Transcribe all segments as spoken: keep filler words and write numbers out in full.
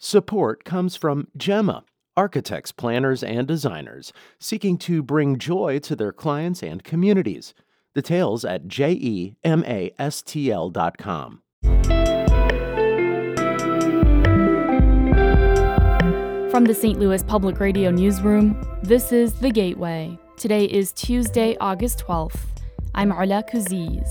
Support comes from Gemma, architects, planners, and designers seeking to bring joy to their clients and communities. Details at gemastl dot com. From the Saint Louis Public Radio Newsroom, this is The Gateway. Today is Tuesday, August twelfth. I'm Ola Kuziz.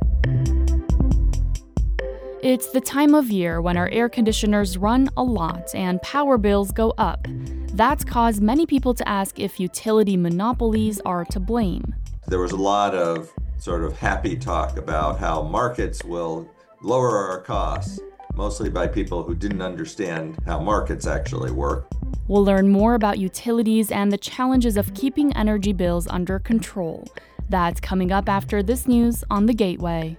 It's the time of year when our air conditioners run a lot and power bills go up. That's caused many people to ask if utility monopolies are to blame. There was a lot of sort of happy talk about how markets will lower our costs, mostly by people who didn't understand how markets actually work. We'll learn more about utilities and the challenges of keeping energy bills under control. That's coming up after this news on The Gateway.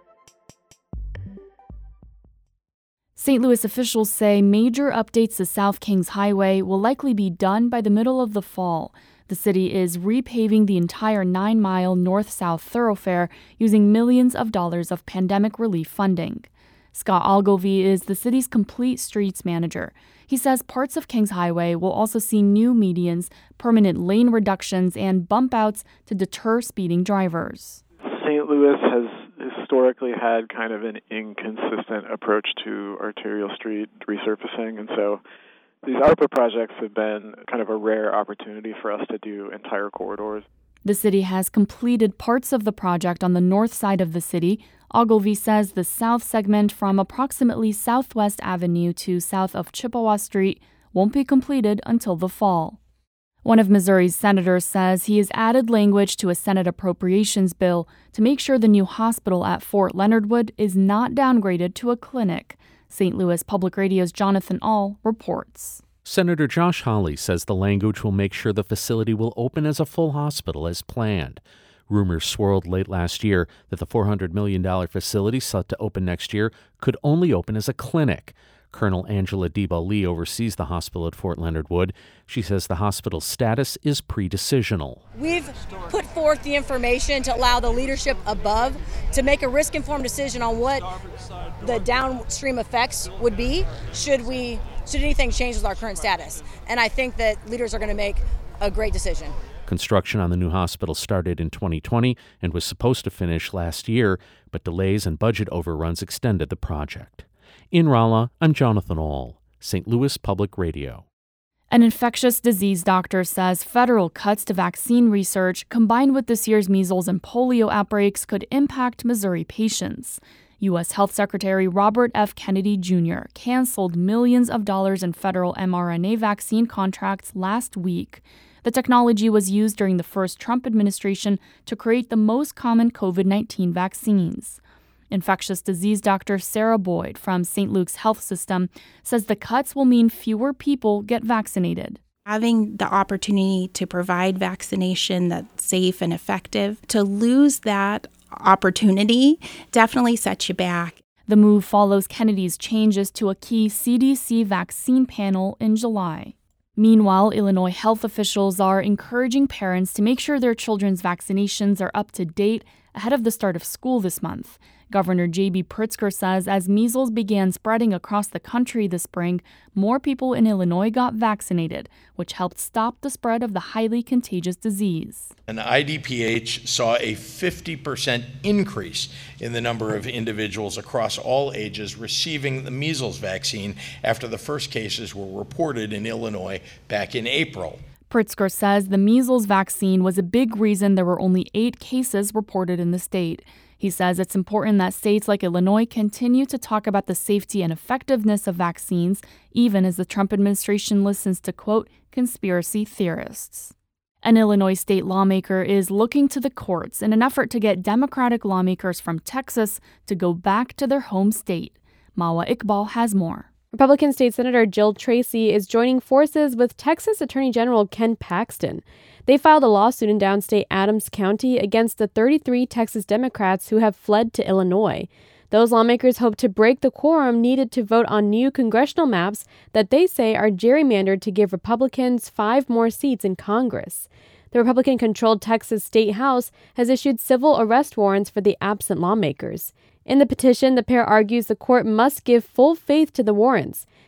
Saint Louis officials say major updates to South Kings Highway will likely be done by the middle of the fall. The city is repaving the entire nine-mile north-south thoroughfare using millions of dollars of pandemic relief funding. Scott Ogilvie is the city's complete streets manager. He says parts of Kings Highway will also see new medians, permanent lane reductions, and bump outs to deter speeding drivers. Saint Louis has historically had kind of an inconsistent approach to arterial street resurfacing, and so these ARPA projects have been kind of a rare opportunity for us to do entire corridors. The city has completed parts of the project on the north side of the city. Ogilvie says the south segment from approximately Southwest Avenue to south of Chippewa Street won't be completed until the fall. One of Missouri's senators says he has added language to a Senate appropriations bill to make sure the new hospital at Fort Leonard Wood is not downgraded to a clinic. Saint Louis Public Radio's Jonathan Ahl reports. Senator Josh Hawley says the language will make sure the facility will open as a full hospital as planned. Rumors swirled late last year that the four hundred million dollars facility set to open next year could only open as a clinic. Colonel Angela Deba-Lee oversees the hospital at Fort Leonard Wood. She says the hospital's status is pre-decisional. We've put forth the information to allow the leadership above to make a risk-informed decision on what the downstream effects would be should we should anything change with our current status. And I think that leaders are going to make a great decision. Construction on the new hospital started in twenty twenty and was supposed to finish last year, but delays and budget overruns extended the project. In Rolla, I'm Jonathan Ahl, Saint Louis Public Radio. An infectious disease doctor says federal cuts to vaccine research combined with this year's measles and polio outbreaks could impact Missouri patients. U S Health Secretary Robert F. Kennedy Junior canceled millions of dollars in federal mRNA vaccine contracts last week. The technology was used during the first Trump administration to create the most common covid nineteen vaccines. Infectious disease doctor Sarah Boyd from Saint Luke's Health System says the cuts will mean fewer people get vaccinated. Having the opportunity to provide vaccination that's safe and effective, to lose that opportunity definitely sets you back. The move follows Kennedy's changes to a key C D C vaccine panel in July. Meanwhile, Illinois health officials are encouraging parents to make sure their children's vaccinations are up to date ahead of the start of school this month. Governor J B Pritzker says as measles began spreading across the country this spring, more people in Illinois got vaccinated, which helped stop the spread of the highly contagious disease. And I D P H saw a fifty percent increase in the number of individuals across all ages receiving the measles vaccine after the first cases were reported in Illinois back in April. Pritzker says the measles vaccine was a big reason there were only eight cases reported in the state. He says it's important that states like Illinois continue to talk about the safety and effectiveness of vaccines, even as the Trump administration listens to, quote, conspiracy theorists. An Illinois state lawmaker is looking to the courts in an effort to get Democratic lawmakers from Texas to go back to their home state. Mawa Iqbal has more. Republican State Senator Jill Tracy is joining forces with Texas Attorney General Ken Paxton. They filed a lawsuit in downstate Adams County against the thirty-three Texas Democrats who have fled to Illinois. Those lawmakers hope to break the quorum needed to vote on new congressional maps that they say are gerrymandered to give Republicans five more seats in Congress. The Republican-controlled Texas State House has issued civil arrest warrants for the absent lawmakers. In the petition, the pair argues the court must give full faith to the warrants,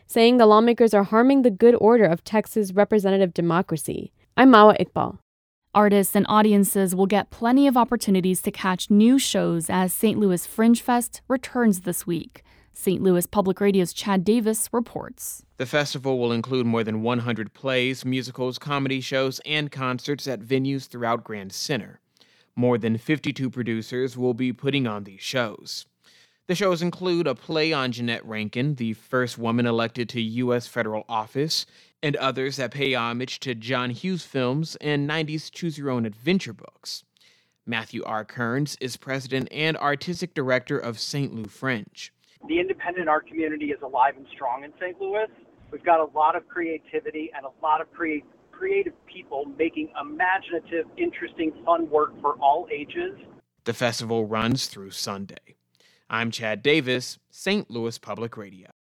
saying the lawmakers are harming the good order of Texas representative democracy. I'm Mawa Iqbal. Artists and audiences will get plenty of opportunities to catch new shows as Saint Louis Fringe Fest returns this week. Saint Louis Public Radio's Chad Davis reports. The festival will include more than one hundred plays, musicals, comedy shows, and concerts at venues throughout Grand Center. More than fifty-two producers will be putting on these shows. The shows include a play on Jeanette Rankin, the first woman elected to U S federal office, and others that pay homage to John Hughes films and nineties choose-your-own-adventure books. Matthew R. Kearns is president and artistic director of Saint Louis Fringe. The independent art community is alive and strong in Saint Louis. We've got a lot of creativity and a lot of create, creative people making imaginative, interesting, fun work for all ages. The festival runs through Sunday. I'm Chad Davis, Saint Louis Public Radio.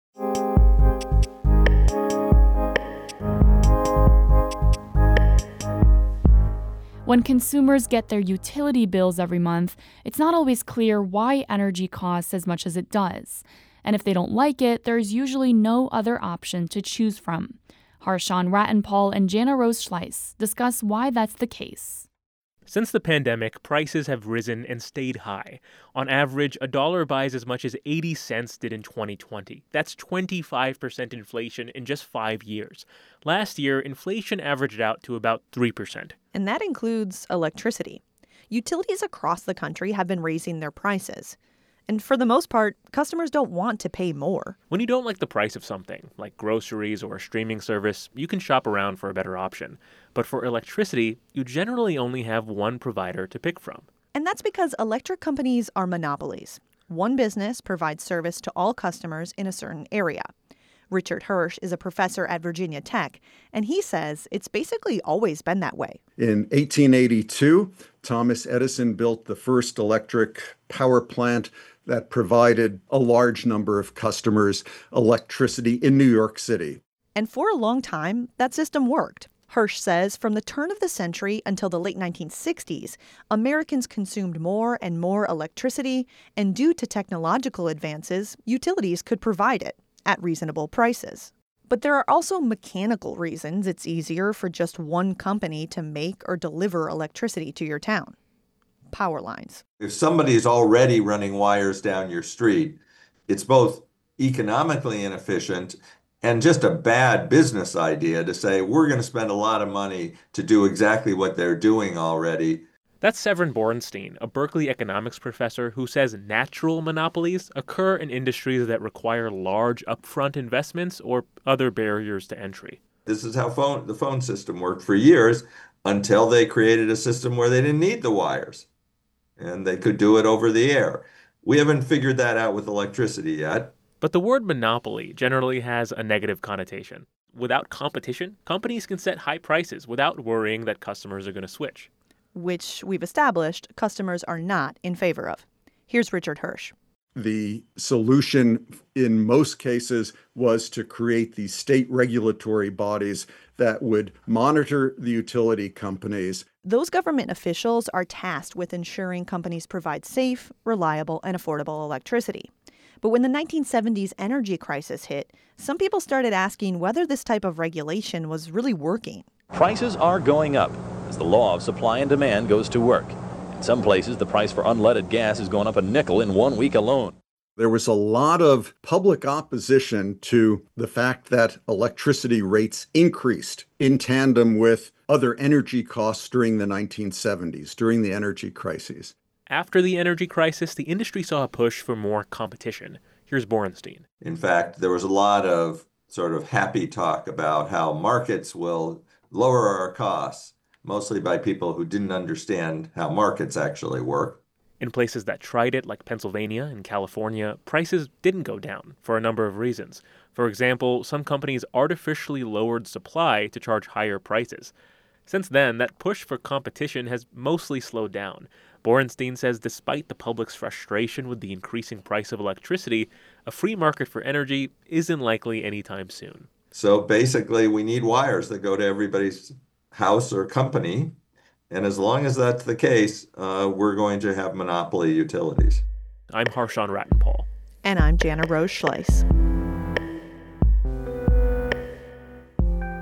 When consumers get their utility bills every month, it's not always clear why energy costs as much as it does. And if they don't like it, there's usually no other option to choose from. Harshawn Rattenpaul and Jana Rose Schleiss discuss why that's the case. Since the pandemic, prices have risen and stayed high. On average, a dollar buys as much as eighty cents did in twenty twenty. That's twenty-five percent inflation in just five years. Last year, inflation averaged out to about three percent. And that includes electricity. Utilities across the country have been raising their prices. And for the most part, customers don't want to pay more. When you don't like the price of something, like groceries or a streaming service, you can shop around for a better option. But for electricity, you generally only have one provider to pick from. And that's because electric companies are monopolies. One business provides service to all customers in a certain area. Richard Hirsch is a professor at Virginia Tech, and he says it's basically always been that way. In eighteen eighty-two, Thomas Edison built the first electric power plant that provided a large number of customers electricity in New York City. And for a long time, that system worked. Hirsch says from the turn of the century until the late nineteen sixties, Americans consumed more and more electricity, and due to technological advances, utilities could provide it at reasonable prices. But there are also mechanical reasons it's easier for just one company to make or deliver electricity to your town. Power lines. If somebody's already running wires down your street, it's both economically inefficient and just a bad business idea to say we're going to spend a lot of money to do exactly what they're doing already. That's Severin Borenstein, a Berkeley economics professor who says natural monopolies occur in industries that require large upfront investments or other barriers to entry. This is how phone, the phone system worked for years until they created a system where they didn't need the wires and they could do it over the air. We haven't figured that out with electricity yet. But the word monopoly generally has a negative connotation. Without competition, companies can set high prices without worrying that customers are going to switch. Which we've established customers are not in favor of. Here's Richard Hirsch. The solution in most cases was to create these state regulatory bodies that would monitor the utility companies. Those government officials are tasked with ensuring companies provide safe, reliable, and affordable electricity. But when the nineteen seventies energy crisis hit, some people started asking whether this type of regulation was really working. Prices are going up as the law of supply and demand goes to work. In some places, the price for unleaded gas has gone up a nickel in one week alone. There was a lot of public opposition to the fact that electricity rates increased in tandem with other energy costs during the nineteen seventies, during the energy crises. After the energy crisis, the industry saw a push for more competition. Here's Borenstein. In fact, there was a lot of sort of happy talk about how markets will lower our costs, mostly by people who didn't understand how markets actually work. In places that tried it, like Pennsylvania and California, prices didn't go down for a number of reasons. For example, some companies artificially lowered supply to charge higher prices. Since then, that push for competition has mostly slowed down. Borenstein says despite the public's frustration with the increasing price of electricity, a free market for energy isn't likely anytime soon. So basically, we need wires that go to everybody's house or company. And as long as that's the case, uh, we're going to have monopoly utilities. I'm Harshawn Rattenpaul. And I'm Jana Rose Schleiss.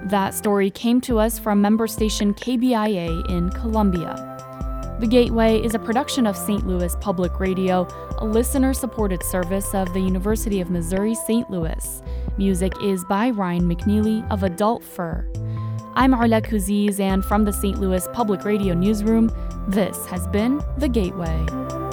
That story came to us from member station K B I A in Columbia. The Gateway is a production of Saint Louis Public Radio, a listener-supported service of the University of Missouri Saint Louis. Music is by Ryan McNeely of Adult Fur. I'm Arla Kouziz, and from the Saint Louis Public Radio newsroom, this has been The Gateway.